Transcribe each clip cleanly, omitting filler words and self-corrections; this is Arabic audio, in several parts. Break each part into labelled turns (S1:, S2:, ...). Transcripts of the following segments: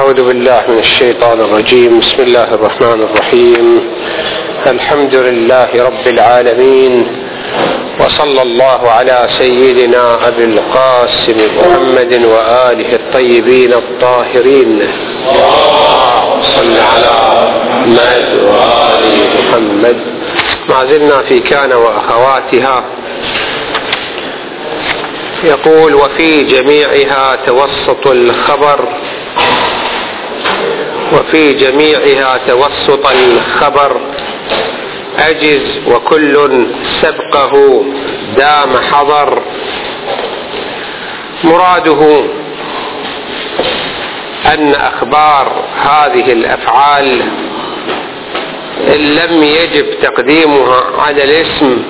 S1: أعوذ بالله من الشيطان الرجيم. بسم الله الرحمن الرحيم. الحمد لله رب العالمين، وصلى الله على سيدنا أبي القاسم محمد وآله الطيبين الطاهرين. صل على محمد وآل محمد. ما زلنا في كان وأخواتها. يقول: وفي جميعها توسط الخبر، وفي جميعها توسط الخبر أجز، وكل سبقه دام حضر. مراده أن أخبار هذه الأفعال إن لم يجب تقديمها على الاسم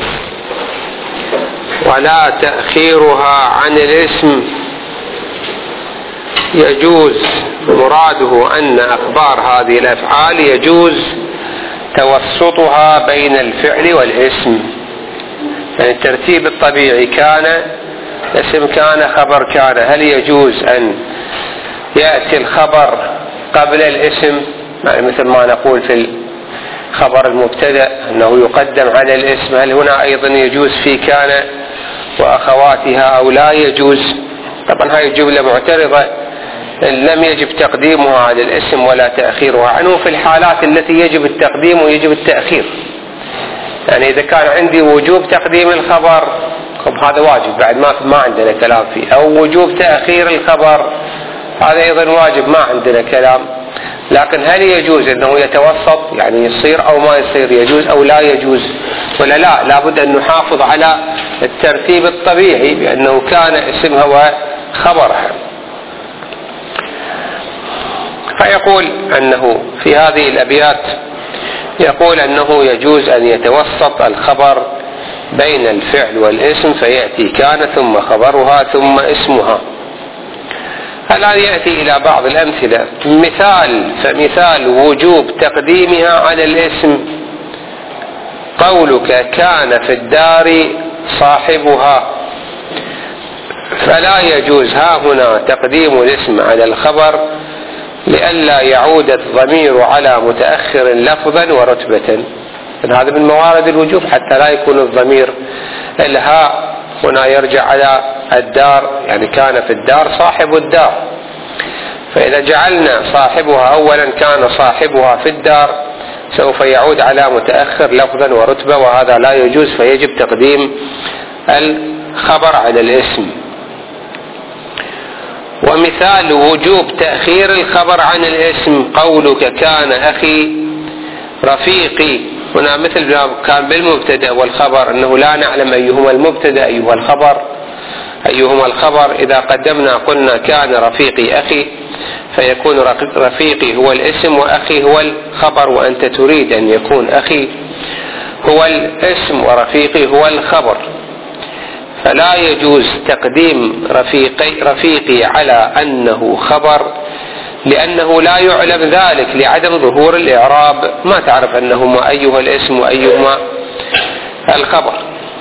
S1: ولا تأخيرها عن الاسم يجوز. مراده أن أخبار هذه الأفعال يجوز توسطها بين الفعل والاسم، يعني الترتيب الطبيعي كان اسم كان خبر كان، هل يجوز أن يأتي الخبر قبل الاسم؟ يعني مثل ما نقول في خبر المبتدأ أنه يقدم على الاسم، هل هنا أيضا يجوز في كان وأخواتها أو لا يجوز؟ طبعا هاي الجملة معترضة، إن لم يجب تقديمها على الاسم ولا تأخيرها عنه في الحالات التي يجب التقديم ويجب التأخير. يعني إذا كان عندي وجوب تقديم الخبر هذا واجب بعد ما عندنا كلام فيه، أو وجوب تأخير الخبر هذا أيضا واجب ما عندنا كلام. لكن هل يجوز أنه يتوسط، يعني يصير أو ما يصير، يجوز أو لا يجوز ولا لا؟ لابد أن نحافظ على الترتيب الطبيعي بأنه كان اسمها وخبرها. فيقول أنه في هذه الأبيات يقول أنه يجوز أن يتوسط الخبر بين الفعل والاسم، فيأتي كان ثم خبرها ثم اسمها. الآن يأتي إلى بعض الأمثلة. فمثال وجوب تقديمها على الاسم قولك: كان في الدار صاحبها. فلا يجوز ها هنا تقديم الاسم على الخبر لئلا يعود الضمير على متأخر لفظا ورتبة. هذا من موارد الوجوب حتى لا يكون الضمير الهاء هنا يرجع على الدار، يعني كان في الدار صاحب الدار. فإذا جعلنا صاحبها أولا كان صاحبها في الدار سوف يعود على متأخر لفظا ورتبة، وهذا لا يجوز، فيجب تقديم الخبر على الاسم. ومثال وجوب تأخير الخبر عن الاسم قولك: كان أخي رفيقي. هنا مثل كان بالمبتدأ والخبر أنه لا نعلم أيهما المبتدأ أيهما الخبر. إذا قدمنا قلنا كان رفيقي أخي، فيكون رفيقي هو الاسم وأخي هو الخبر، وأنت تريد أن يكون أخي هو الاسم ورفيقي هو الخبر. فلا يجوز تقديم رفيقي على أنه خبر، لأنه لا يعلم ذلك لعدم ظهور الإعراب، ما تعرف أنهما أيها الاسم وأيهما الخبر.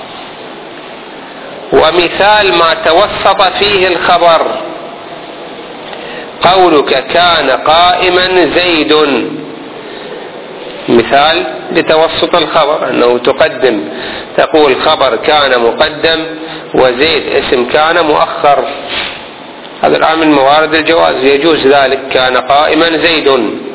S1: ومثال ما توسط فيه الخبر قولك: كان قائما زيد. مثال لتوسط الخبر أنه تقول خبر كان مقدم وزيد اسم كان مؤخر. هذا الآن من موارد الجواز، يجوز ذلك. كان قائما زيد.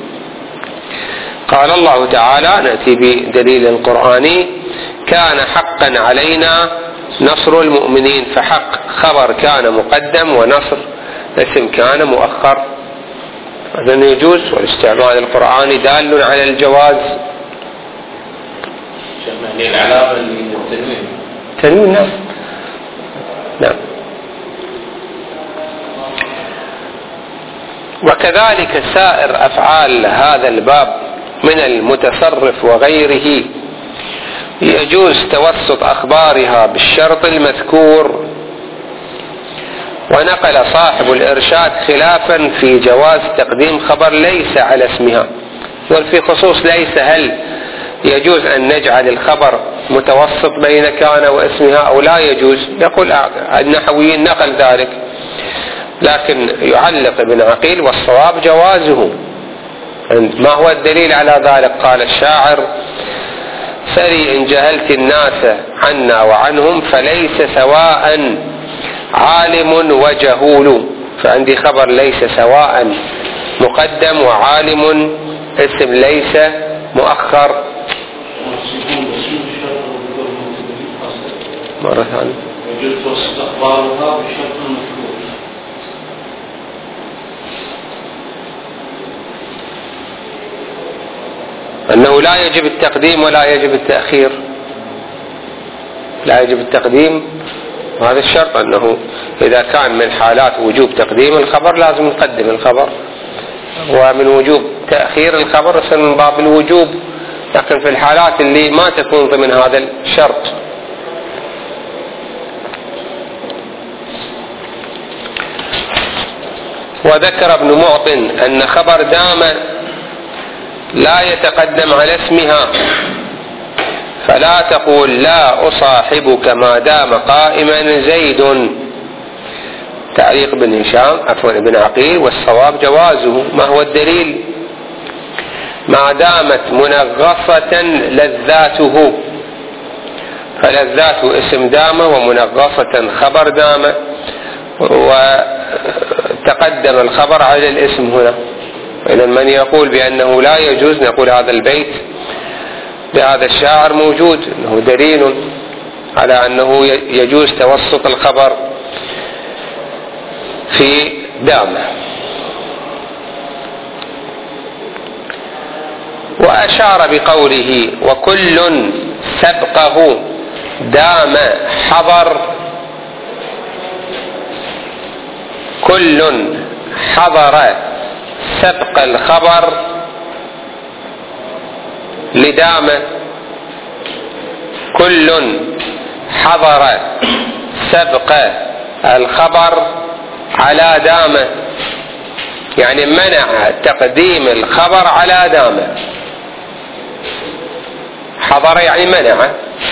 S1: قال الله تعالى، نأتي بدليل قرآني: كان حقا علينا نصر المؤمنين. فحق خبر كان مقدم ونصر اسم كان مؤخر. هذا يجوز، والاستعمال القرآني دال على الجواز.
S2: يعني العلاقة للتنوين.
S1: تنوين، نعم. وكذلك سائر أفعال هذا الباب من المتصرف وغيره يجوز توسط أخبارها بالشرط المذكور. ونقل صاحب الإرشاد خلافا في جواز تقديم خبر ليس على اسمها. وفي خصوص ليس هل يجوز أن نجعل الخبر متوسط بين كان واسمها أو لا يجوز؟ يقول النحويين نقل ذلك لكن يعلق ابن عقيل والصواب جوازه. ما هو الدليل على ذلك؟ قال الشاعر: سري إن جهلت الناس عنا وعنهم فليس سواء عالم وجهول. فعندي خبر ليس سواء مقدم، وعالم اسم ليس مؤخر. مرة ثانية:
S2: وجدت استقبالها بشرط المذكور.
S1: أنه لا يجب التقديم ولا يجب التأخير. لا يجب التقديم، وهذا الشرط أنه إذا كان من حالات وجوب تقديم الخبر لازم نقدم الخبر، ومن وجوب تأخير الخبر يصير من باب الوجوب، لكن في الحالات اللي ما تكون ضمن هذا الشرط. وذكر ابن معطن أن خبر دام لا يتقدم على اسمها، فلا تقول لا أصاحبك ما دام قائما زيد. تعليق ابن هشام ابن عقيل: والصواب جوازه. ما هو الدليل؟ ما دامت منغصة لذاته، فلذاته اسم دام ومنغصة خبر دام، وتقدم الخبر على الاسم هنا. إذن من يقول بأنه لا يجوز، نقول هذا البيت بهذا الشاعر موجود، أنه دليل على أنه يجوز توسط الخبر في دام. وأشار بقوله: وكل سبقه دام حضر. كل حضر سبق الخبر لدام. كل حضر سبق الخبر على دام، يعني منع تقديم الخبر على دام. حضر يعني منع.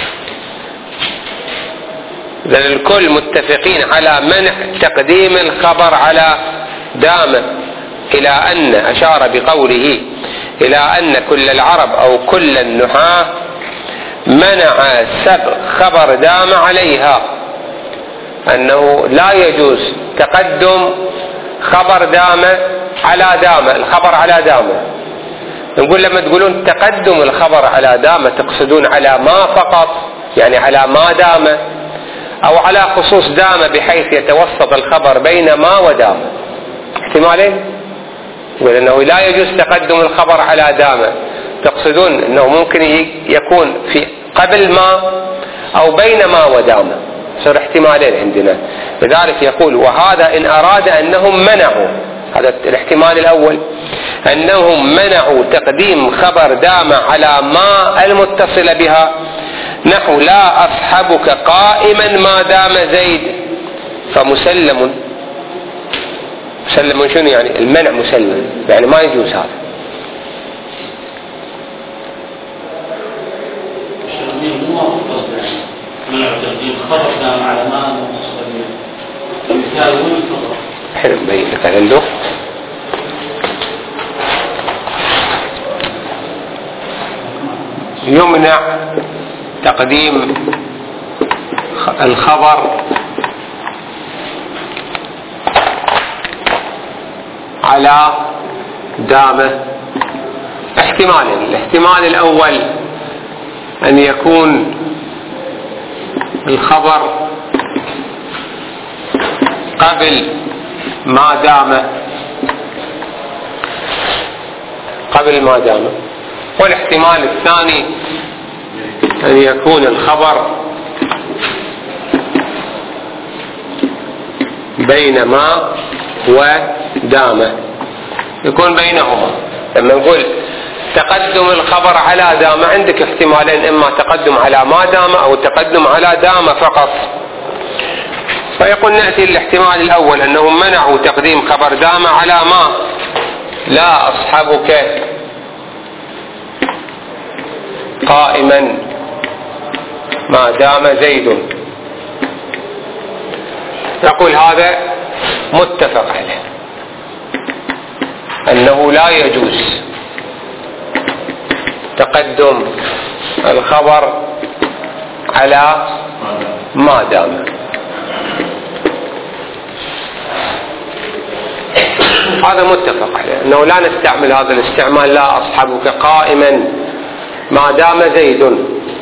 S1: لأن الكل متفقين على منع تقديم الخبر على دام، إلى أن أشار بقوله إلى أن كل العرب أو كل النحاة منع سبق خبر دام عليها، أنه لا يجوز تقدم خبر دام على دام، الخبر على دام. نقول لما تقولون تقدم الخبر على دام تقصدون على ما فقط، يعني على ما دام، أو على خصوص دام بحيث يتوسط الخبر بين ما ودام. احتمالين، يقول أنه لا يجوز تقدم الخبر على دام، تقصدون أنه ممكن يكون في قبل ما أو بين ما ودام، صار احتمالين عندنا. لذلك يقول: وهذا إن أراد أنهم منعوا، هذا الاحتمال الأول، أنهم منعوا تقديم خبر دام على ما المتصل بها، نحو لا أصحبك قائما ما دام زيد، فمسلم. مسلم شنو يعني؟ المنع مسلم، يعني ما يجوز هذا.
S2: منع تقديم خبر دام على ما متصل به، مثال وين فقط؟
S1: حلو بين لك عنده. يمنع تقديم الخبر على دامه احتمالين. الاحتمال الأول أن يكون الخبر قبل ما دام، قبل ما دام. والاحتمال الثاني أن يكون الخبر بين ما ودام، يكون بينهما. لما نقول تقدم الخبر على دام عندك احتمالين: إما تقدم على ما دام أو تقدم على دام فقط. فيقول نأتي الاحتمال الأول أنهم منعوا تقديم خبر دام على ما، لا أصحبك قائما ما دام زيد. نقول هذا متفق عليه أنه لا يجوز تقدم الخبر على ما دام. هذا متفق عليه أنه لا نستعمل هذا الاستعمال لا أصحبك قائما ما دام زيد.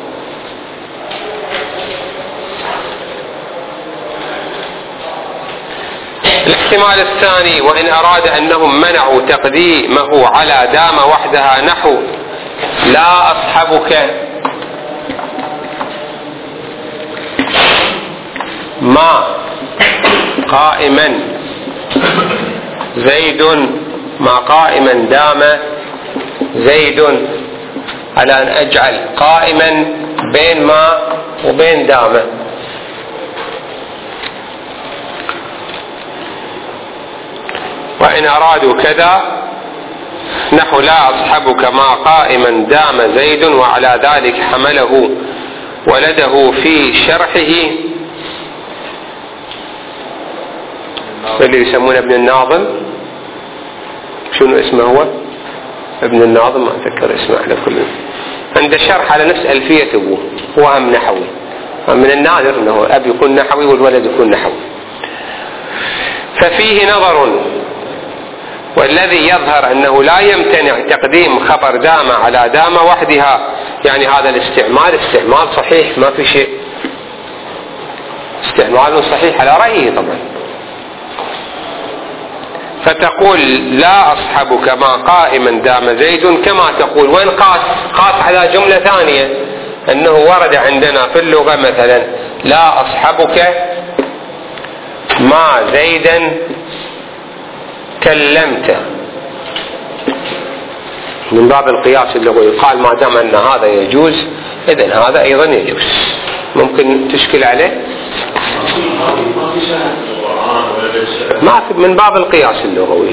S1: الاحتمال الثاني وإن أراد أنهم منعوا تقديمه على دام وحدها نحو لا أصحبك ما قائما زيد ما قائما دام زيد على أن أجعل قائما بين ما وبين دام. وإن أرادوا كذا نحو لا أصحبك ما قائما دام زيد وعلى ذلك حمله ولده في شرحه اللي يسمونه ابن الناظم. شنو اسمه هو؟ ابن الناظم ما أتذكر اسمه على كل. عنده شرح على نفس ألفية أبوه هو هم نحوي. من النادر أنه الأب يكون نحوي والولد يكون نحوي. ففيه نظر والذي يظهر أنه لا يمتنع تقديم خبر دام على دام وحدها. يعني هذا استعمال صحيح ما في شيء استعمال صحيح على رأيه طبعا. فتقول لا أصحبك ما قائما دام زيد كما تقول وين قاس على جملة ثانية أنه ورد عندنا في اللغة مثلا لا أصحبك ما زيدا كلمته من باب القياس اللغوي. قال ما دام أن هذا يجوز إذن هذا أيضا يجوز. ممكن تشكل عليه ما في من باب القياس اللغوي.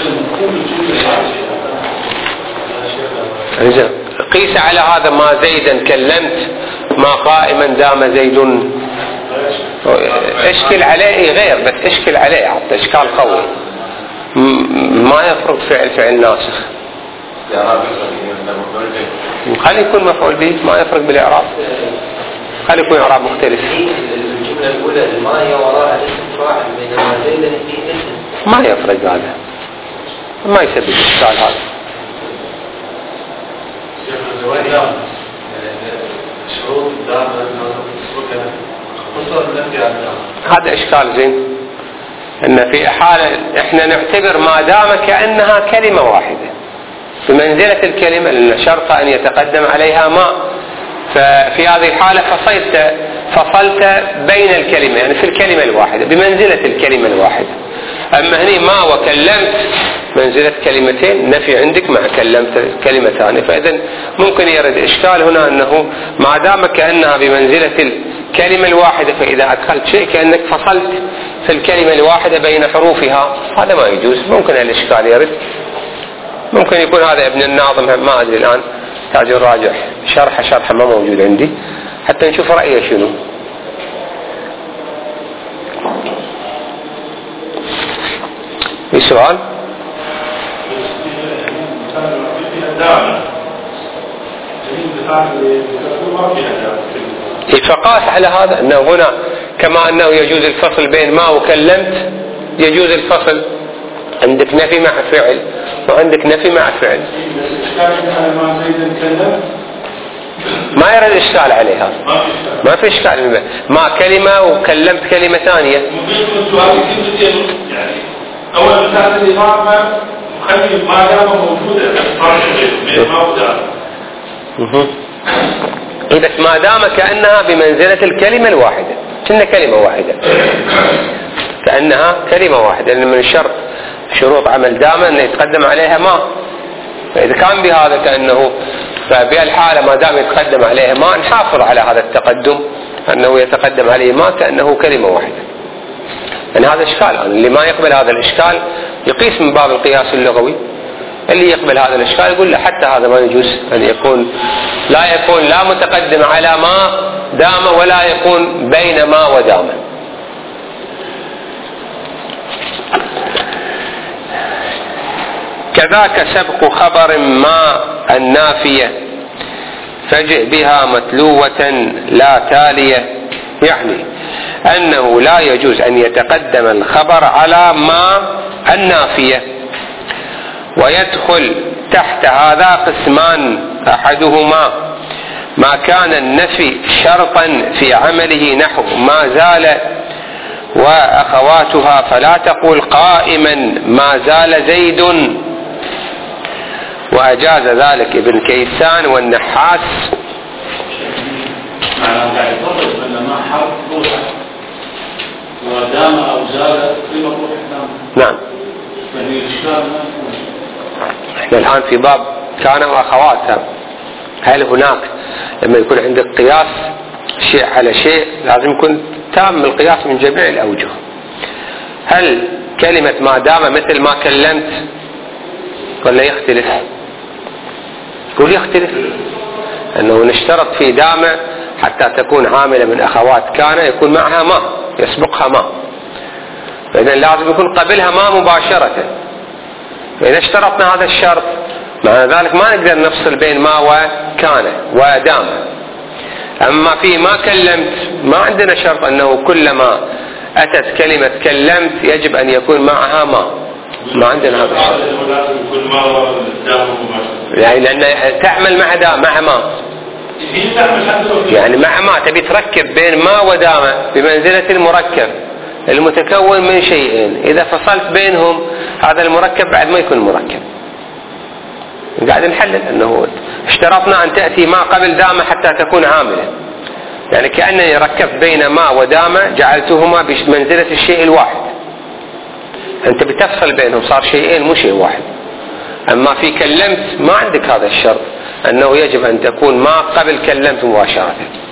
S1: قيس على هذا ما زيدا كلمت ما قائما دام زيد اشكل عليه غير بس اشكل عليه عطى اشكال قوي ما يفرق فعل ناسخ. خلي يكون مفعول به ما يفرق بالإعراب. خلي يكون إعراب مختلف.
S3: الجملة الأولى ما هي وراء اسم فاعل بينما زيدا في اسم
S1: ما يفرق هذا ما يسبب الإشكال هذا. هذا إشكال زين أن في حالة إحنا نعتبر ما دام كأنها كلمة واحدة بمنزلة الكلمة لأن شرط أن يتقدم عليها ما. ففي هذه الحالة فصلت بين الكلمة يعني في الكلمة الواحدة بمنزلة الكلمة الواحدة. أما هني ما وكلمت منزلة كلمتين نفي عندك مع كلمت كلمة ثانية. فإذا ممكن يرد إشكال هنا أنه ما دام كأنها بمنزلة الكلمة الواحدة فإذا أدخلت شيء كأنك فصلت في الكلمة الواحدة بين حروفها هذا ما يجوز. ممكن الإشكال يرد. ممكن يكون هذا ابن الناظم ما أدري الآن تاج الراجح شرح ما موجود عندي حتى نشوف رأيه شنو. في سؤال؟ فقاس على هذا أنه هنا كما أنه يجوز الفصل بين ما وكلمت يجوز الفصل عندك نفي مع فعل وعندك نفي مع فعل. ما يرد إشكال عليها ما في إشكال ما كلمة وكلمت كلمة ثانية.
S4: أول مثال الإضافة خلي ما دام موجودة
S1: بس ما دام كأنها بمنزلة الكلمة الواحدة كأنها كلمة واحدة كأنها كلمة واحدة لأن من الشرط شروط عمل دام أن يتقدم عليها ما. فإذا كان بهذا كأنه فبهالحالة ما دام يتقدم عليها ما نحافظ على هذا التقدم أنه يتقدم عليه ما كأنه كلمة واحدة. يعني هذا إشكال. اللي ما يقبل هذا الإشكال يقيس من باب القياس اللغوي. اللي يقبل هذا الإشكال يقول له حتى هذا ما يجوز أن يكون لا متقدم على ما دام ولا يكون بين ما ودام. كذاك سبق خبر ما النافية فجئ بها متلوة لا تالية، يعني أنه لا يجوز أن يتقدم الخبر على ما النافية. ويدخل تحت هذا قسمان، أحدهما ما كان النفي شرطا في عمله نحو ما زال وأخواتها، فلا تقول قائما ما زال زيد، وأجاز ذلك ابن كيسان والنحاس.
S2: ودام أو زال في مطروح
S1: نعم. احنا الآن في باب كان وأخواتها. هل هناك لما يكون عندك قياس شيء على شيء لازم يكون تام القياس من جميع الأوجه؟ هل كلمة ما دام مثل ما كلمت ولا يختلف؟ يقول يختلف، أنه نشترط في دام حتى تكون عاملة من أخوات كان يكون معها ما يسبقها ما، فإذا لازم يكون قبلها ما مباشرة. فإذا اشترطنا هذا الشرط معنى ذلك ما نقدر نفصل بين ما وكان ودام. أما في ما كلمت ما عندنا شرط أنه كلما أتت كلمة كلمت يجب أن يكون معها ما عندنا هذا الشرط، يعني لأن تعمل مع ما، يعني مع ما تبي تركب بين ما ودام بمنزلة المركب المتكون من شيئين، إذا فصلت بينهم هذا المركب بعد ما يكون مركب. قاعد نحلل أنه اشترطنا أن تأتي ما قبل دام حتى تكون عاملة، يعني كأنني ركبت بين ما ودام جعلتهما بمنزلة الشيء الواحد، أنت بتفصل بينهم صار شيئين مو شيء واحد. أما في كلمت ما عندك هذا الشرط أنه يجب أن تكون ما قبل كلمت مباشرة.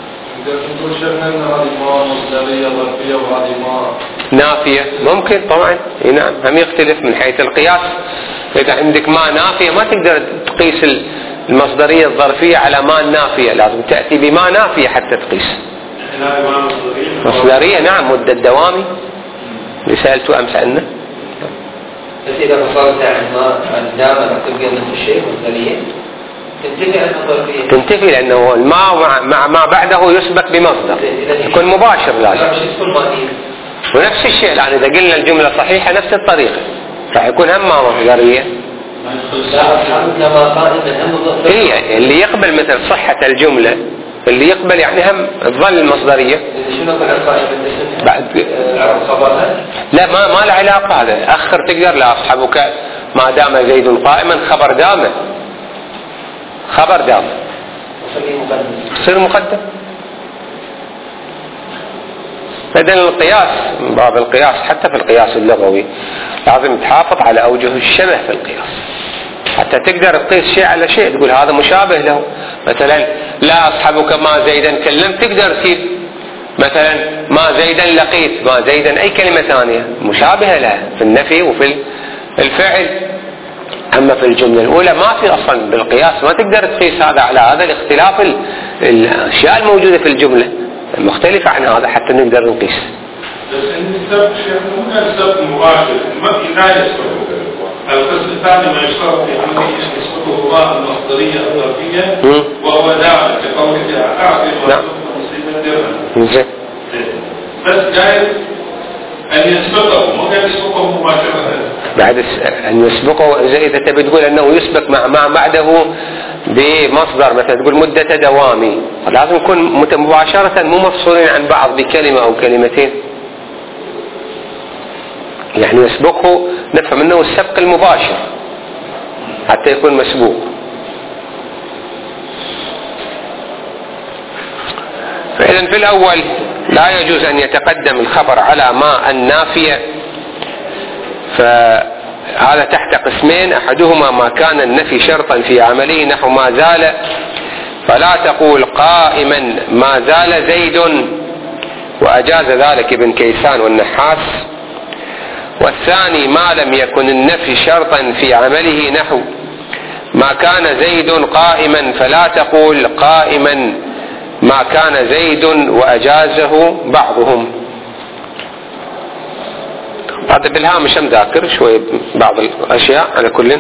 S1: نافية ممكن طبعا، نعم هم يختلف من حيث القياس. إذا عندك ما نافية ما تقدر تقيس المصدرية الظرفية على ما النافية، لازم تأتي بما نافية حتى تقيس مصدرية. نعم، مدة دوامي اللي سألته أمس عنه.
S3: بس إذا فصلت عن ما دام تبقى نفس الشيء مصدرية تنتفي عن الظرفية،
S1: تنتفي لأنه الماء مع ما بعده يسبق بمصدر يكون مباشر لازم. ونفس الشيء الآن إذا قلنا الجملة صحيحة نفس الطريقة راح يكون هم ما مصدرية. هي اللي يقبل مثل صحة الجملة اللي يقبل يعني هم تظل المصدرية. بعد لا ما له علاقة، هذا أخر تقدر لا أصحابك ما دام زيد قائما خبر دامه يصير مقدم. إذن القياس من باب القياس حتى في القياس اللغوي لازم تحافظ على أوجه الشبه في القياس حتى تقدر تقيس شيء على شيء، تقول هذا مشابه له. مثلا لا أصحابك ما زيدا كلمت تقدر تجيب مثلا ما زيدا لقيت، ما زيدا أي كلمة ثانية مشابهة لها في النفي وفي الفعل. أما في الجملة الأولى ما في أصلا بالقياس ما تقدر تقيس هذا على هذا لاختلاف الأشياء الموجودة في الجملة مختلفة عن هذا حتى نقدر نقيس.
S4: بس السبب شيخ مو كان سبب مباشر، ما في لا يسبب. القسم الثاني ما يشترط في عمله يسبقه الله المصدرية الظرفية وهو داعي كقولك أعطي مصيبة درهم. بس جايز أن يسبقه، مو كان يسبقه مباشرة. بعد
S1: أن يسبقه إذا تبي تقول أنه يسبق مع بعده بمصدر مثلا تقول مدة دوامي، لازم يكون مباشرة مو مفصولين عن بعض بكلمة أو كلمتين. يعني يسبقه نفهم أنه السبق المباشر حتى يكون مسبوق. فإذا في الأول لا يجوز أن يتقدم الخبر على ما النافية، فهذا تحت قسمين، أحدهما ما كان النفي شرطا في عمله نحو ما زال، فلا تقول قائما ما زال زيد، وأجاز ذلك ابن كيسان والنحاس. والثاني ما لم يكن النفي شرطا في عمله نحو ما كان زيد قائما، فلا تقول قائما ما كان زيد، وأجازه بعضهم. هذا بالهامش مذاكر شوي بعض الأشياء على كل،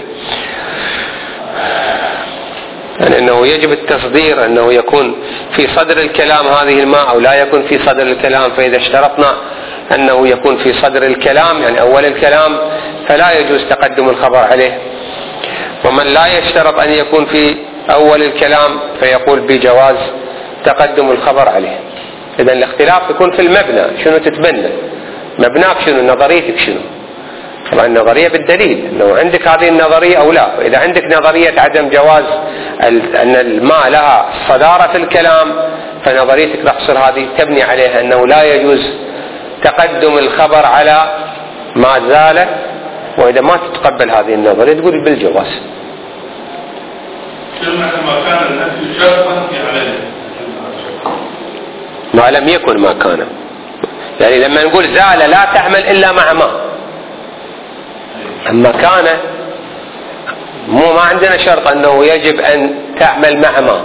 S1: يعني أنه يجب التصدير أنه يكون في صدر الكلام هذه الماء أو لا يكون في صدر الكلام. فإذا اشترطنا أنه يكون في صدر الكلام يعني أول الكلام فلا يجوز تقدم الخبر عليه، ومن لا يشترط أن يكون في أول الكلام فيقول بجواز تقدم الخبر عليه. إذا الاختلاف يكون في المبنى، شنو تتبنى، مبناك شنو، نظريتك شنو. طبعا النظرية بالدليل لو عندك هذه النظرية أو لا. وإذا عندك نظرية عدم جواز أن الماء لها صدارة في الكلام فنظريتك راح تصير هذه تبني عليها أنه لا يجوز تقدم الخبر على ما زال. وإذا ما تتقبل هذه النظرية تقول بالجواز.
S4: ما كان النفي شرطا في عليه
S1: ما لم يكن ما كان، يعني لما نقول زال لا تعمل إلا مع ما، أما كان ما عندنا شرط أنه يجب أن تعمل مع ما.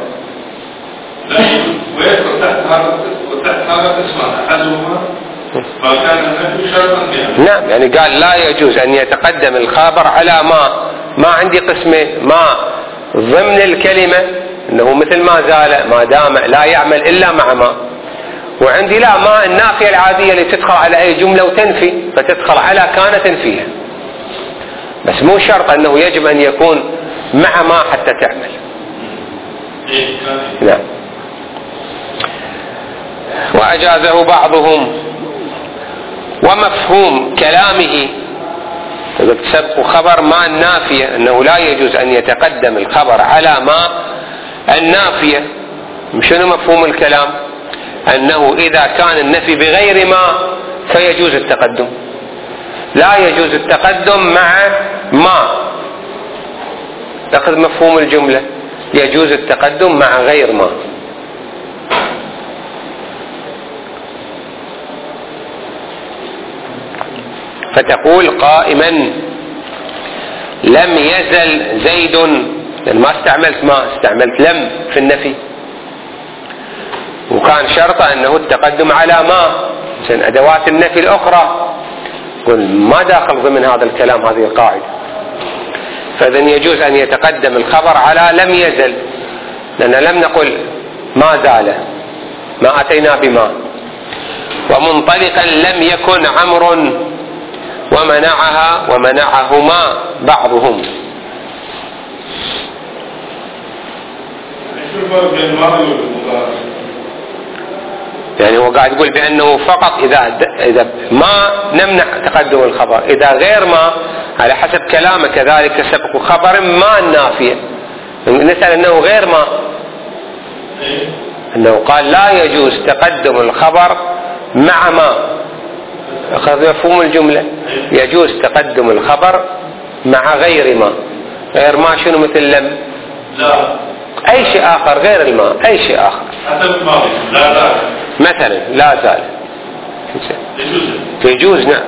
S4: ويدخل تحت هذا اسمه أحدهما ما كان النفي شرطا في.
S1: نعم، يعني قال لا يجوز أن يتقدم الخبر على ما عندي قسمه، ما ضمن الكلمة أنه مثل ما زال ما دام لا يعمل إلا مع ما، وعندي لا ما النافية العادية اللي تدخل على أي جملة وتنفي فتدخل على كان تنفيها، بس مو شرط أنه يجب أن يكون مع ما حتى تعمل. نعم. وأجازه بعضهم. ومفهوم كلامه سبق خبر ما النافية أنه لا يجوز أن يتقدم الخبر على ما النافية. شنو مفهوم الكلام؟ أنه إذا كان النفي بغير ما فيجوز التقدم، لا يجوز التقدم مع ما. أخذ مفهوم الجملة، يجوز التقدم مع غير ما. فتقول قائما لم يزل زيد، لأن ما استعملت ما، استعملت لم في النفي، وكان شرطه أنه التقدم على ما، مثل أدوات النفي الأخرى قل ما داخل ضمن هذا الكلام هذه القاعدة. فإذا يجوز أن يتقدم الخبر على لم يزل، لأن لم نقل ما زال، ما أتينا بما. ومنطلقا لم يكن عمرو ومنعها ومنعهما بعضهم. يعني هو قاعد يقول بأنه فقط إذا ما نمنع تقدم الخبر، إذا غير ما على حسب كلامه كذلك سبق خبر ما النافية. نسأل أنه غير ما، أنه قال لا يجوز تقدم الخبر مع ما، أخذ مفهوم الجملة، يجوز تقدم الخبر مع غير ما. غير ما شنو؟ مثل لم،
S4: لا،
S1: أي شيء آخر غير الماء، أي شيء آخر
S4: لا
S1: مثلا لا زال يجوز. نعم.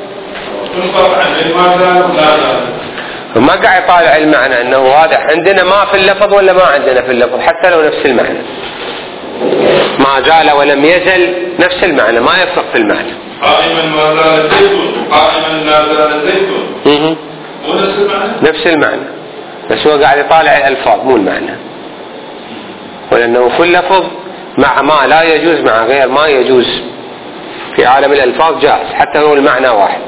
S1: وما قاعد يطالع المعنى أنه هذا عندنا ما في اللفظ ولا ما عندنا في اللفظ، حتى لو نفس المعنى. ما زال ولم يزل نفس المعنى، ما يفرق في المعنى.
S4: قائما ما زال زيتون، قائما لا زال زيتون،
S1: نفس المعنى، بس هو قاعد يطالع الألفاظ مو المعنى. ولأنه كل لفظ مع ما لا يجوز، مع غير ما يجوز. في عالم الألفاظ جائز حتى لو المعنى واحد.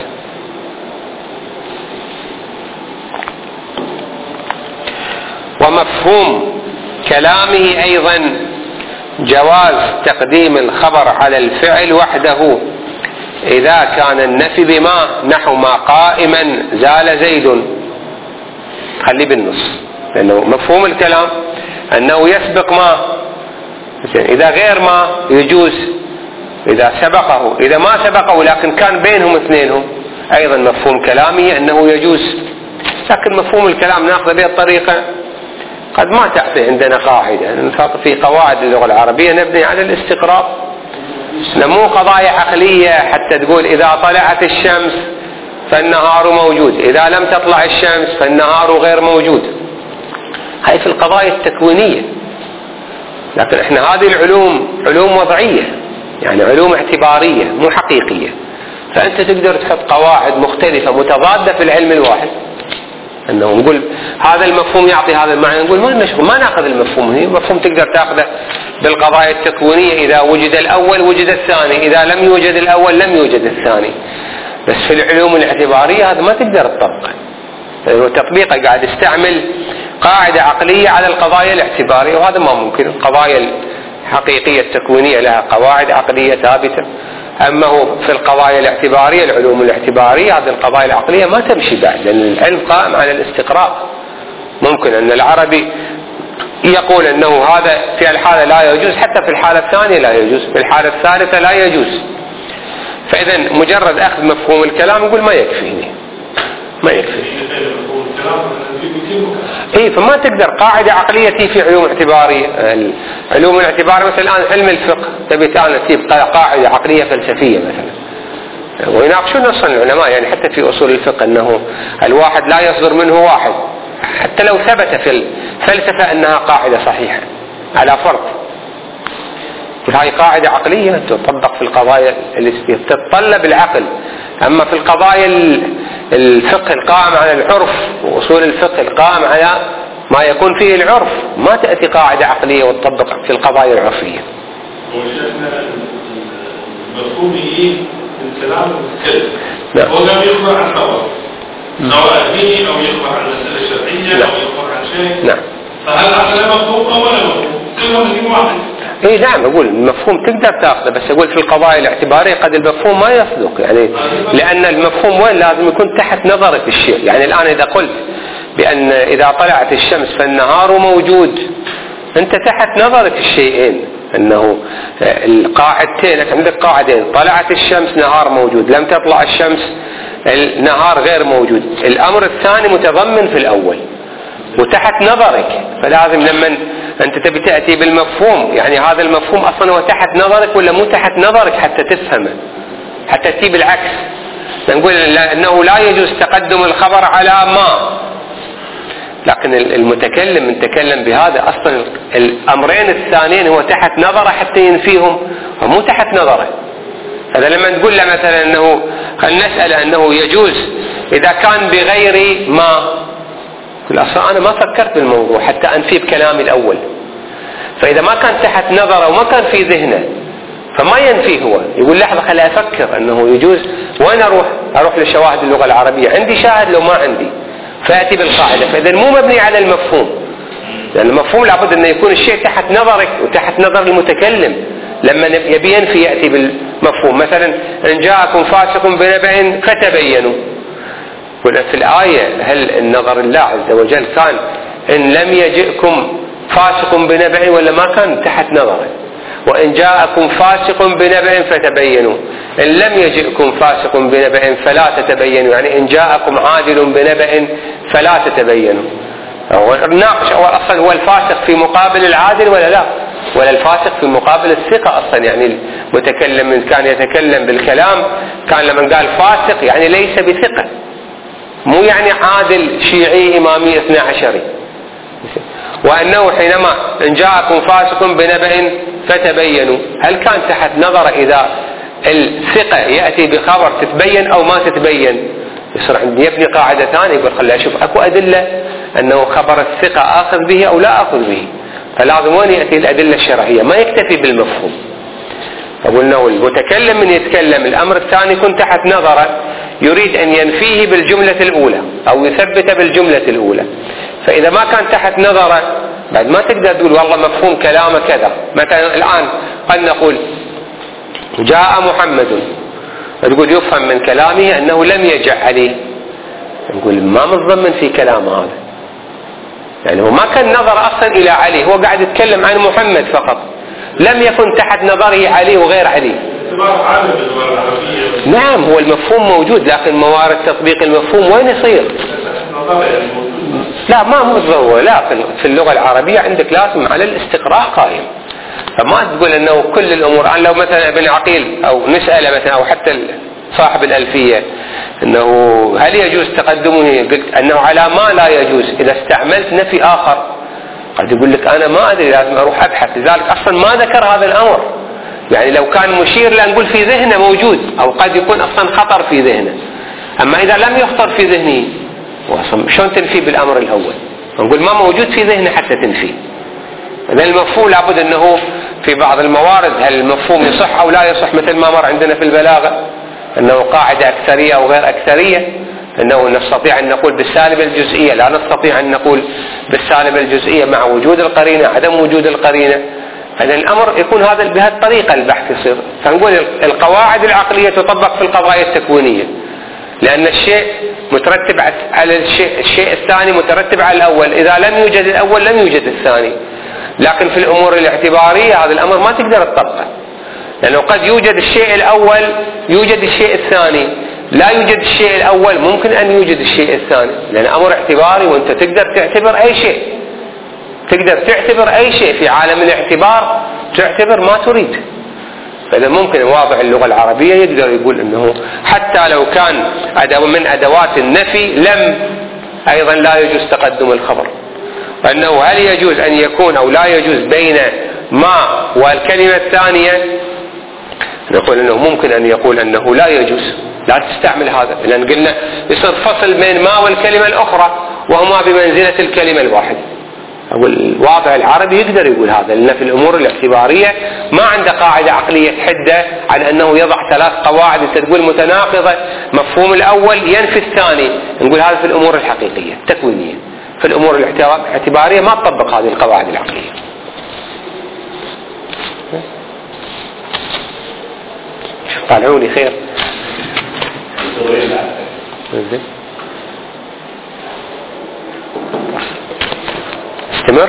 S1: ومفهوم كلامه أيضا جواز تقديم الخبر على الفعل وحده إذا كان النفي بما، نحو ما قائما زال زيد. خلي بالنص، لأنه مفهوم الكلام أنه يسبق ما. إذا غير ما يجوز، إذا سبقه، إذا ما سبقه لكن كان بينهم اثنينهم أيضا مفهوم كلامه أنه يجوز. لكن مفهوم الكلام نأخذ به الطريقة قد ما تأتي عندنا قاعدة. في قواعد اللغة العربية نبني على الاستقراء، مو قضايا عقلية حتى تقول إذا طلعت الشمس فالنهار موجود، إذا لم تطلع الشمس فالنهار غير موجود. هاي في القضايا التكوينية. لكن احنا هذه العلوم علوم وضعية، يعني علوم اعتبارية مو حقيقية. فأنت تقدر تحط قواعد مختلفة متضادة في العلم الواحد، أنه نقول هذا المفهوم يعطي هذا المعنى، نقول ما نأخذ المفهوم هنا، المفهوم تقدر تأخذه بالقضايا التكوينية، إذا وجد الأول وجد الثاني، إذا لم يوجد الأول لم يوجد الثاني. بس في العلوم الاعتبارية هذا ما تقدر تطبقه، تطبيقه قاعد يستعمل قاعدة عقلية على القضايا الاعتبارية، وهذا ما ممكن. القضايا الحقيقية التكوينية لها قواعد عقلية ثابتة، أما هو في القضايا الاعتبارية العلوم الاعتبارية هذه القضايا العقلية ما تمشي بعد، لأن العلم قائم على الاستقراء. ممكن أن العربي يقول أنه هذا في الحالة لا يجوز، حتى في الحالة الثانية لا يجوز، في الحالة الثالثة لا يجوز. فإذا مجرد أخذ مفهوم الكلام نقول ما يكفيني، ما يكفي. فما تقدر قاعدة عقلية في علوم اعتبارية. علوم الاعتبار مثلا الآن علم الفقه تبي تجيب قاعدة عقلية فلسفية مثلا، ويناقشون أصلا العلماء يعني حتى في أصول الفقه أنه الواحد لا يصدر منه واحد، حتى لو ثبت في الفلسفة أنها قاعدة صحيحة على فرض. هاي قاعدة عقلية تطبق في القضايا اللي تتطلب العقل. أما في القضايا الفقه القائم على العرف وأصول الفقه القائم على ما يكون فيه العرف، ما تأتي قاعدة عقلية وتطبق في القضايا العرفية.
S4: وشيخنا مفهوم ايه الكلام المتكلم؟ هو لم يخبر عن خبر سواء ديني او يخبر عن مسألة شرعية او يخبر عن شيء.
S1: نعم.
S4: فهل عقل مفهوم او ولا مفهوم؟ كلهم من واحد.
S1: نعم، أقول المفهوم تقدر تأخذه، بس أقول في القضايا الاعتبارية قد المفهوم ما يصدق، يعني لأن المفهوم وين لازم يكون تحت نظرك الشيء. يعني الآن إذا قلت بأن إذا طلعت الشمس فالنهار موجود، أنت تحت نظرك الشيئين، أنه القاعدتين عندك قاعدين، طلعت الشمس نهار موجود، لم تطلع الشمس النهار غير موجود. الأمر الثاني متضمن في الأول وتحت نظرك، فلازم لما أنت تبي تأتي بالمفهوم، يعني هذا المفهوم أصلا هو تحت نظرك ولا مو تحت نظرك حتى تفهمه، حتى تأتي بالعكس. نقول أنه لا يجوز تقدم الخبر على ما، لكن المتكلم من تكلم بهذا أصلا الأمرين الثانيين هو تحت نظره حتى ينفيهم، ومو تحت نظره. هذا لما تقول له مثلا أنه نسأل أنه يجوز إذا كان بغير ما، يقول أصلا أنا ما فكرت بالموضوع حتى أنفي بكلامي الأول. فإذا ما كان تحت نظره وما كان في ذهنه فما ينفيه، هو يقول لحظة خلي أفكر أنه يجوز، وين أروح لشواهد اللغة العربية، عندي شاهد لو ما عندي، فأتي بالقاعدة. فإذا مو مبني على المفهوم، لأن المفهوم لابد أن يكون الشيء تحت نظرك وتحت نظر المتكلم. لما يبي ينفي يأتي بالمفهوم. مثلا إن جاءكم فاسق بنبأ فتبينوا، في الآية هل النظر الله عز وجل كان إن لم يجئكم فاسق بنبأ ولا ما كان تحت نظره؟ وإن جاءكم فاسق بنبأ فتبينوا، إن لم يجئكم فاسق بنبأ فلا تتبينوا، يعني إن جاءكم عادل بنبأ فلا تتبينوا. ناقش أصلا هو الفاسق في مقابل العادل ولا لا، ولا الفاسق في مقابل الثقة أصلا. يعني المتكلم من كان يتكلم بالكلام كان لما قال فاسق يعني ليس بثقة، مو يعني عادل شيعي إمامي 12. وأنه حينما إن جاءكم فاسق بنبأ فتبينوا، هل كان تحت نظر إذا الثقة يأتي بخبر تتبين أو ما تتبين؟ يصير عندي يبني قاعدة ثانية، يقول خلي أشوف أكو أدلة أنه خبر الثقة آخذ به أو لا أخذ به، فلازم وين يأتي الأدلة الشرعية، ما يكتفي بالمفهوم. فقلنا المتكلم من يتكلم الأمر الثاني يكون تحت نظره، يريد أن ينفيه بالجملة الأولى أو يثبت بالجملة الأولى. فإذا ما كان تحت نظره بعد ما تقدر تقول والله مفهوم كلامه كذا. مثلا الآن قد نقول جاء محمد، تقول يفهم من كلامه أنه لم يجع عليه، نقول ما متضمن في كلامه هذا، يعني هو ما كان نظر أصلا إلى علي، هو قاعد يتكلم عن محمد فقط، لم يكن تحت نظره علي وغير علي. نعم هو المفهوم موجود، لكن موارد تطبيق المفهوم وين يصير؟ لا ما هو ضروري، لا في اللغة العربية عندك لازم على الاستقراء قائم. فما تقول أنه كل الأمور، أن لو مثلا ابن عقيل أو نسأله مثلا أو حتى صاحب الألفية أنه هل يجوز تقدمه، قلت أنه على ما لا يجوز، إذا استعملت نفي آخر قد يقول لك أنا ما أدري لازم أروح أبحث، لذلك أصلا ما ذكر هذا الأمر، يعني لو كان مشير لا نقول في ذهنه موجود، أو قد يكون أصلا خطر في ذهنه. أما إذا لم يخطر في ذهنه شلون تنفي بالأمر الأول؟ نقول ما موجود في ذهنه حتى تنفي. إذا المفهوم لابد أنه في بعض الموارد هل المفهوم يصح أو لا يصح، مثل ما مر عندنا في البلاغة أنه قاعدة أكثرية أو غير أكثرية، أنه نستطيع أن نقول بالسالبة الجزئية، لا نستطيع أن نقول بالسالبة الجزئية مع وجود القرينة عدم وجود القرينة. هذا الأمر يكون هذا بهالطريقة البحث يصير. فنقول القواعد العقلية تطبق في القضايا التكوينية، لأن الشيء مترتب على الشيء الثاني مترتب على الأول، إذا لم يوجد الأول لم يوجد الثاني. لكن في الأمور الاعتبارية هذا الأمر ما تقدر تطبقه، لأنه قد يوجد الشيء الأول يوجد الشيء الثاني، لا يوجد الشيء الأول ممكن أن يوجد الشيء الثاني، لأن أمر اعتباري وأنت تقدر تعتبر أي شيء، تقدر تعتبر أي شيء في عالم الاعتبار، تعتبر ما تريد. فإذا ممكن واضع اللغة العربية يقدر يقول أنه حتى لو كان من أدوات النفي لم أيضا لا يجوز تقدم الخبر، وأنه هل يجوز أن يكون أو لا يجوز بين ما والكلمة الثانية، نقول أنه ممكن أن يقول أنه لا يجوز، لا تستعمل هذا، لأن قلنا يصير فصل بين ما والكلمة الأخرى وهما بمنزلة الكلمة الواحدة. الواضع العربي يقدر يقول هذا، لأن في الأمور الاعتبارية ما عنده قاعدة عقلية تحدى على أنه يضع 3 قواعد أنت تقول متناقضة، مفهوم الأول ينفي الثاني. نقول هذا في الأمور الحقيقية التكوينية، في الأمور الاعتبارية ما تطبق هذه القواعد العقلية. طالعوني خير. استمر.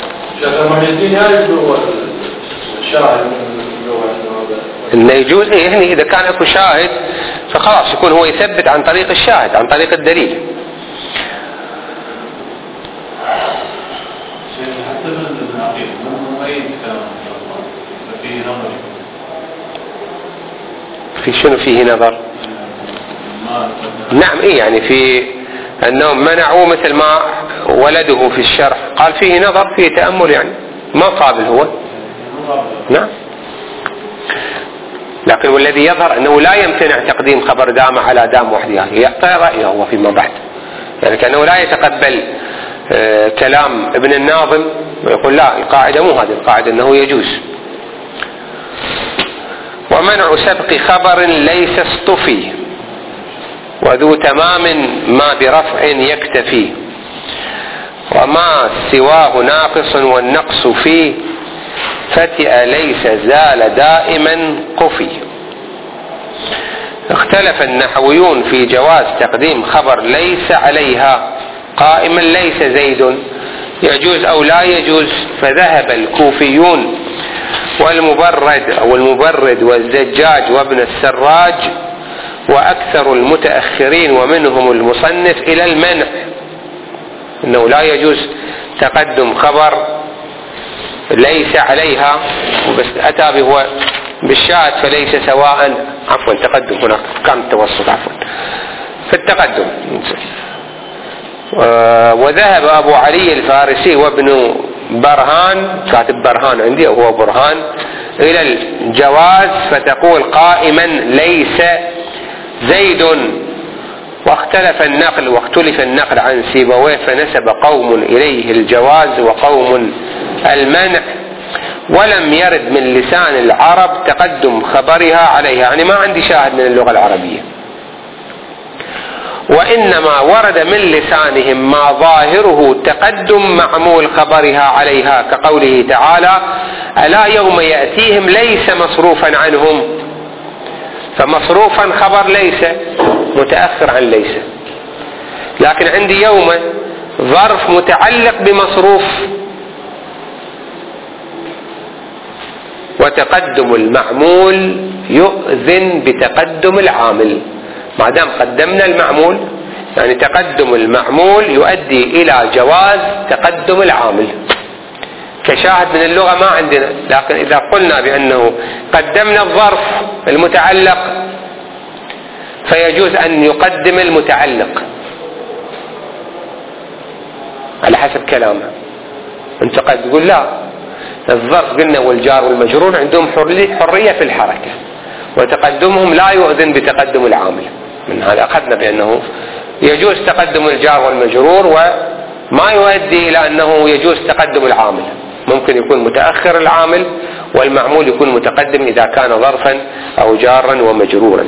S1: إنه يجوز يعني إذا كان أكو شاهد فخلاص يكون هو يثبت عن طريق الشاهد عن طريق الدليل. في شنو فيه نظر؟ نعم إيه يعني في أنهم منعوا مثل ما ولده في الشرح قال فيه نظر فيه تأمل، يعني ما قابل هو. نعم. لكن والذي يظهر أنه لا يمتنع تقديم خبر دام على دام وحدها، يعطي رأيه هو فيما بعد، يعني كأنه لا يتقبل كلام ابن الناظم ويقول لا القاعدة مو هذه القاعدة، أنه يجوز. ومنع سبق خبر ليس اصطفي وذو تمام ما برفع يكتفي، وما سواه ناقص والنقص فيه فتئ ليس زال دائما قفي. اختلف النحويون في جواز تقديم خبر ليس عليها قائما ليس زيد يجوز أو لا يجوز، فذهب الكوفيون والمبرد والزجاج وابن السراج وأكثر المتأخرين ومنهم المصنف إلى المنع، أنه لا يجوز تقدم خبر ليس عليها، وبس أتى به بالشاهد فليس سواء، عفوا تقدم هنا كان التوسط عفوا في التقدم. وذهب أبو علي الفارسي وابن برهان، كاتب برهان عندي وهو برهان، إلى الجواز فتقول قائما ليس زيد. واختلف النقل عن سيبويه فنسب قوم إليه الجواز وقوم المنع، ولم يرد من لسان العرب تقدم خبرها عليها، يعني ما عندي شاهد من اللغة العربية، وإنما ورد من لسانهم ما ظاهره تقدم معمول خبرها عليها، كقوله تعالى ألا يوم يأتيهم ليس مصروفا عنهم، فمصروفا خبر ليس متأخر عن ليس، لكن عندي يوم ظرف متعلق بمصروف، وتقدم المعمول يؤذن بتقدم العامل، ما دام قدمنا المعمول يعني تقدم المعمول يؤدي إلى جواز تقدم العامل، كشاهد من اللغة ما عندنا. لكن إذا قلنا بأنه قدمنا الظرف المتعلق فيجوز أن يقدم المتعلق على حسب كلامه. أنت قد تقول لا الظرف قلنا والجار والمجرور عندهم حرية في الحركة، وتقدمهم لا يؤذن بتقدم العامل. من هذا أخذنا بأنه يجوز تقدم الجار والمجرور وما يؤدي إلى أنه يجوز تقدم العامل. ممكن يكون متأخر العامل والمعمول يكون متقدم إذا كان ظرفا أو جارا ومجرورا.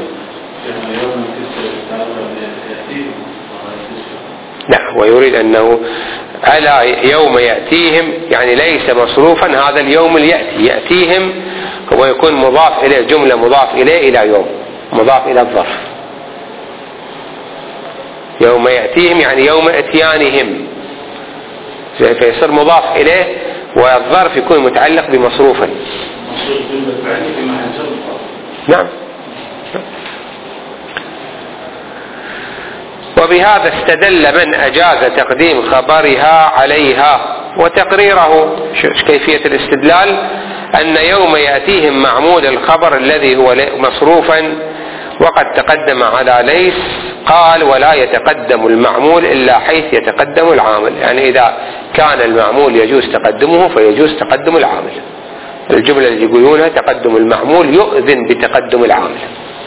S1: نعم، ويريد أنه على يوم يأتيهم يعني ليس مصروفا هذا اليوم اللي يأتيهم هو يكون مضاف إليه، جملة مضاف إليه إلى يوم مضاف إلى الظرف. يوم يأتيهم يعني يوم اتيانهم، فيصير مضاف إليه والظرف يكون متعلق بمصروفا. نعم. وبهذا استدل من أجاز تقديم خبرها عليها وتقريره. كيفية الاستدلال؟ أن يوم يأتيهم معمول الخبر الذي هو مصروفا وقد تقدم على ليس، قال ولا يتقدم المعمول إلا حيث يتقدم العامل. يعني إذا كان المعمول يجوز تقدمه فيجوز تقدم العامل. الجملة اللي يقولونها تقدم المعمول يؤذن بتقدم العامل،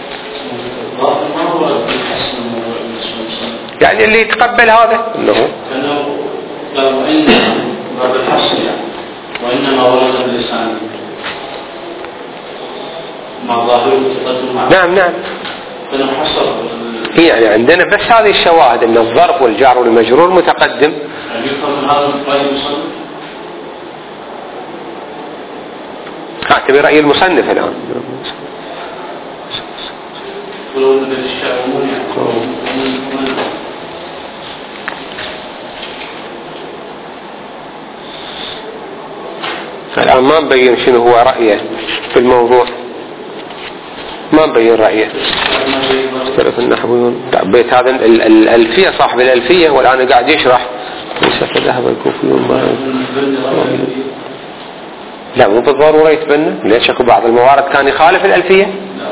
S1: يعني اللي يتقبل هذا انه
S2: وانما ورد باللسان مع ظاهر التقدم.
S1: نعم نعم. يعني عندنا بس هذه الشواهد ان الظرف والجار والمجرور متقدم. اعتبر رأي المصنف الآن. الآن ما نبين شنو هو رأيه في الموضوع، ما نبين رأيه. اختلف النحويون. بيت هذا الألفية صاحب الألفية والآن قاعد يشرح ليس ذهب الكوفيون. لا مو بالضرورة يتبنى، ليش اكو بعض الموارد كان يخالف الألفية.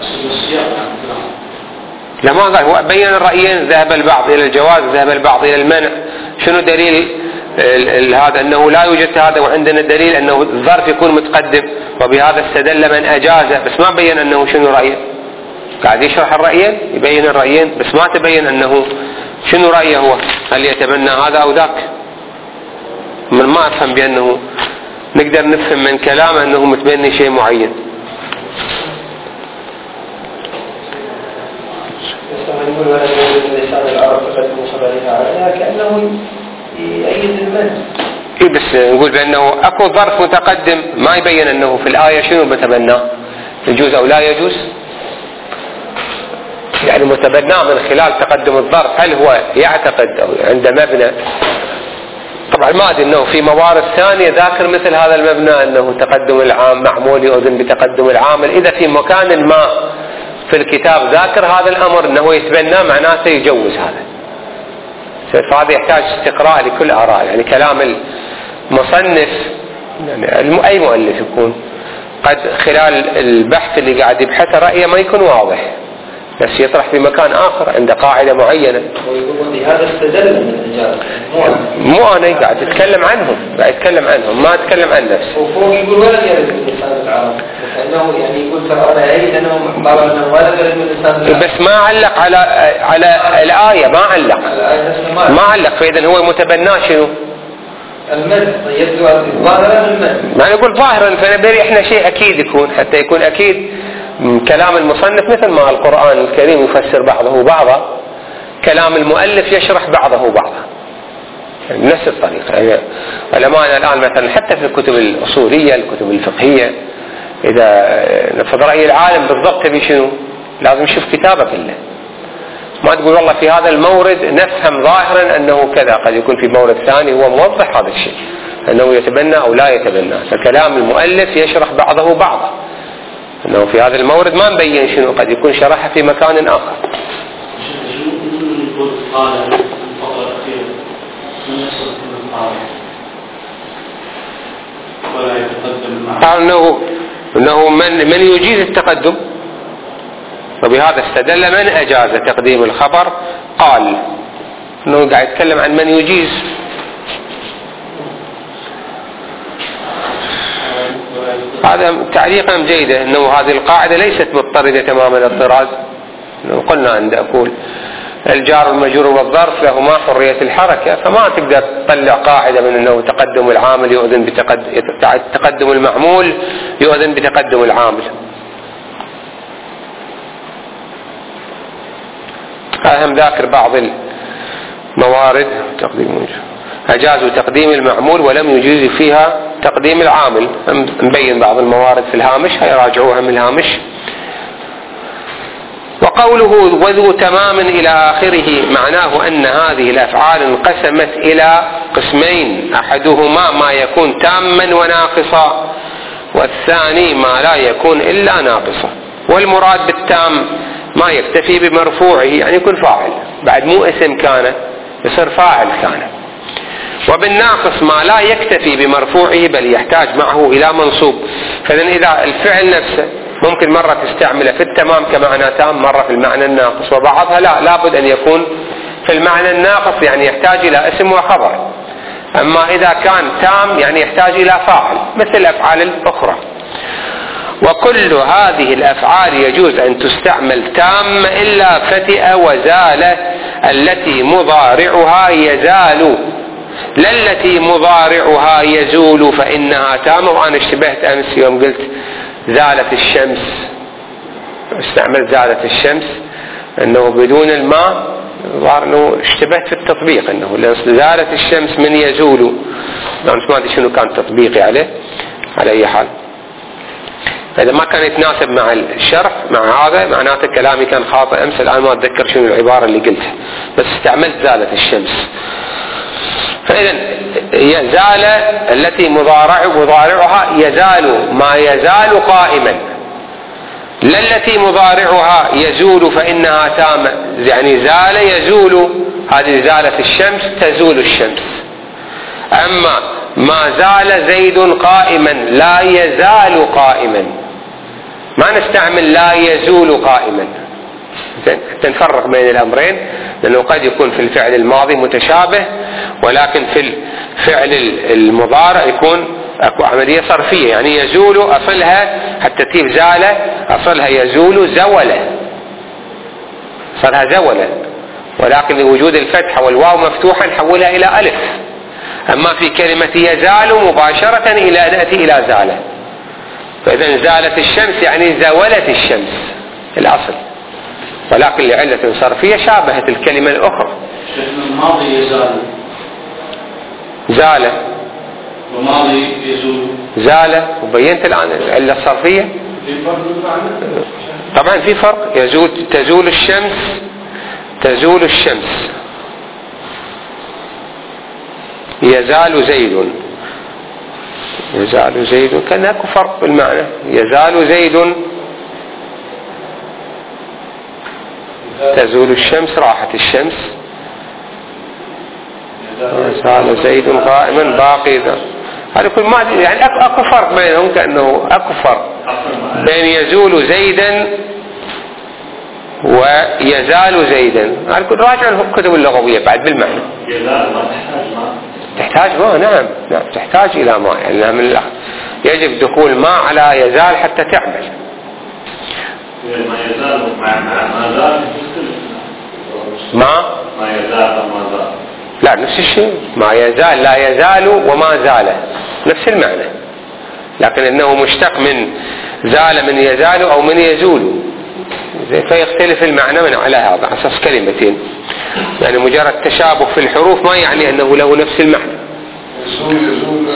S1: لا ما قال، هو بين الرأيين، ذهب البعض إلى الجواز ذهب البعض إلى المنع. شنو دليل هذا؟ أنه لا يوجد هذا، وعندنا دليل أنه الظرف يكون متقدم، وبهذا استدل من أجازه. بس ما بين أنه شنو رأيه، قاعد يشرح الرأيين يبين الرأيين بس ما تبين أنه شنو رأيه هو، هل يتبنى هذا أو ذاك. من ما أفهم بأنه نقدر نفهم من كلامه أنه متبني شيء معين.
S3: يقول ولا يوجد لسان العرب تقدم خبرها عليها كأنه يؤيد المنع.
S1: إيه بس نقول بأنه أكو ظرف متقدم ما يبين أنه في الآية شنو متبناه، يجوز أو لا يجوز. يعني متبناه من خلال تقدم الظرف، هل هو يعتقد أو عند مبنى. طبعا ما أدري أنه في موارد ثانية ذاكر مثل هذا المبنى أنه تقدم العام معمول يؤذن بتقدم العامل. إذا في مكان ما في الكتاب ذاكر هذا الأمر أنه يتبنى معناته يجوز هذا. فهذا يحتاج استقراء لكل آراء. يعني كلام المصنف يعني أي مؤلف يكون قد خلال البحث اللي قاعد يبحثه رأيه ما يكون واضح، بس يطرح في مكان آخر عند قاعدة معينة.
S3: هذا استدل من الإجابة.
S1: مو أنا قاعد أتكلم عنهم، قاعد أتكلم عنهم ما أتكلم عن نفسي.
S3: وفوق يقول ولا يرد من لسان العرب، لأنه يعني يقول ترى أنا أعيد أنه محضر أنه ولا يرد من لسان العرب.
S1: بس ما علق على الآية، ما علق فإذا هو متبناه شنو؟
S3: المد. يبدو ظاهرا المد.
S1: ما نقول ظاهرا، فنبري إحنا شيء أكيد يكون حتى يكون أكيد. كلام المصنف مثل ما القرآن الكريم يفسر بعضه بعضا، كلام المؤلف يشرح بعضه بعضا بنفس الطريقة. يعني علماء الآن مثلا حتى في الكتب الأصولية الكتب الفقهية إذا نفض رأي العالم بالضبط تبي شنو لازم يشوف كتابه كله، ما تقول والله في هذا المورد نفهم ظاهرا أنه كذا، قد يكون في مورد ثاني هو موضح هذا الشيء أنه يتبنى أو لا يتبنى. فكلام المؤلف يشرح بعضه بعضا، أنه في هذا المورد ما نبين شنو، قد يكون شرحه في مكان آخر. أنه من يجيز التقدم، وبهذا استدل من أجاز تقديم الخبر. قال أنه قاعد يتكلم عن من يجيز. هذا تعليقا جيدة، أنه هذه القاعدة ليست مضطردة تمام الاضطراد. قلنا عند أقول الجار والمجرور والظرف لهما حرية الحركة، فما تقدر تطلع قاعدة من أنه تقدم العامل يؤذن تقدم المعمول يؤذن بتقدم العامل. أهم ذاكر بعض الموارد أجازوا تقديم المعمول ولم يجوز فيها تقديم العامل. نبين بعض الموارد في الهامش، هيراجعوها من الهامش. وقوله وذو تمام إلى آخره معناه أن هذه الأفعال انقسمت إلى قسمين، أحدهما ما يكون تاما وناقصا، والثاني ما لا يكون إلا ناقصا. والمراد بالتام ما يكتفي بمرفوعه، يعني يكون فاعل، بعد مو اسم كان يصير فاعل كان. وبالناقص ما لا يكتفي بمرفوعه بل يحتاج معه إلى منصوب. فإذا إذا الفعل نفسه ممكن مرة تستعمله في التمام كمعنى تام، مرة في المعنى الناقص، وبعضها لا، لابد أن يكون في المعنى الناقص، يعني يحتاج إلى اسم وخبر. أما إذا كان تام يعني يحتاج إلى فاعل مثل الأفعال الأخرى. وكل هذه الأفعال يجوز أن تستعمل تام إلا فتئ وزال التي مضارعها يزال، لا التي مضارعها يزول فإنها تامة. وأنا اشتبهت أمس يوم قلت زالت الشمس، استعمل زالت الشمس أنه بدون الماء، ظهر أنه اشتبهت في التطبيق، أنه زالت الشمس من يزول، ما أدري شنو كان تطبيقي عليه. على أي حال إذا ما كان يتناسب مع الشرح مع هذا معناته كلامي كان خاطئ أمس، الآن ما أتذكر شنو العبارة اللي قلتها، بس استعملت زالت الشمس. فإذا يزال التي مضارعها يزال ما يزال قائما، لا التي مضارعها يزول فإنها تامة، يعني زال يزول، هذه زالت الشمس تزول الشمس. أما ما زال زيد قائما لا يزال قائما، ما نستعمل لا يزول قائما. نفرق بين الأمرين، لأنه قد يكون في الفعل الماضي متشابه، ولكن في الفعل المضارع يكون أكو عملية صرفية، يعني يزول أصلها حتى تجيب زال أصلها يزول زولة، صارها زولة، ولكن لوجود الفتحة والواو مفتوحة نحولها إلى ألف. أما في كلمة يزال مباشرة إلى نأتي إلى زالة، فإذا زالت الشمس يعني زولت الشمس الأصل، ولكن لعلة صرفية شابهت الكلمة الأخرى.
S2: الماضي يزال
S1: زال،
S2: وماضي يزول
S1: زال، وبينت الآن العلة الصرفية. طبعا في فرق، يزول تزول الشمس، تزول الشمس، يزال زيد، يزال زيد، كان اكو فرق بالمعنى. يزال زيد تزول الشمس راحت الشمس، يزال زيد قائما باقي ذا، هذا كل ما يعني اكو فرق بينهم، كأنه اكو فرق بين يزول زيدا ويزال زيدا. هذا كل راجع الكتب اللغوية بعد بالمعنى. تحتاج ماء، نعم تحتاج إلى ماء، يعني من الأخذ يجب دخول ماء على يزال حتى تعمل.
S2: ما يزال ما زال
S1: ما
S2: يزال وما زال،
S1: لا نفس الشيء، ما يزال لا يزال وما زال نفس المعنى، لكن انه مشتق من زال من يزال او من يزول، فيختلف المعنى من على هذا على اساس كلمتين، يعني مجرد تشابه في الحروف ما يعني انه له نفس المعنى.
S4: يزول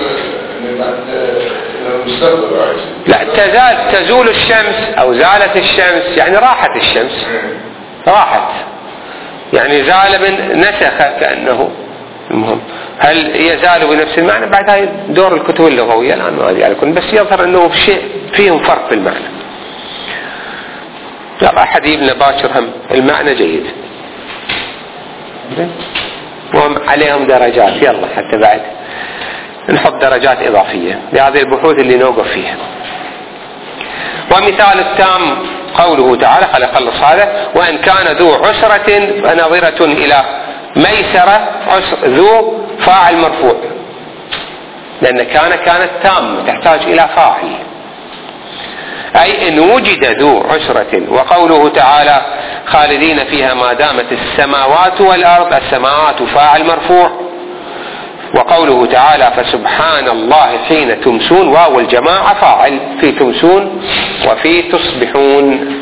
S1: لا تزول الشمس او زالت الشمس يعني راحت الشمس، راحت يعني زال من نسخ كأنه. المهم هل يزال بنفس المعنى؟ بعد هاي دور الكتب اللغوية الآن ما أدري عليكم، بس يظهر أنه شيء فيهم فرق في المعنى. لا أحد يبنى باكر هم المعنى جيد، وهم عليهم درجات، يلا حتى بعد نحط درجات إضافية لهذه البحوث اللي نوقف فيها. ومثال التام قوله تعالى خلق هذا وإن كان ذو عسرة فنظرة إلى ميسرة. ذو فاعل مرفوع، لأن كانت تامة تحتاج إلى فاعل، أي إن وجد ذو عسرة. وقوله تعالى خالدين فيها ما دامت السماوات والأرض، السماوات فاعل مرفوع. وقوله تعالى فسبحان الله حين تمسون، واو الجماعة فاعل في تمسون وفي تصبحون.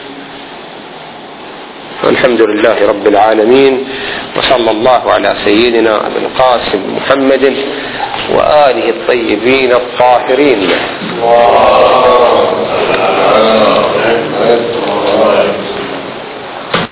S1: الحمد لله رب العالمين، وصلى الله على سيدنا أبي القاسم محمد وآله الطيبين الطاهرين.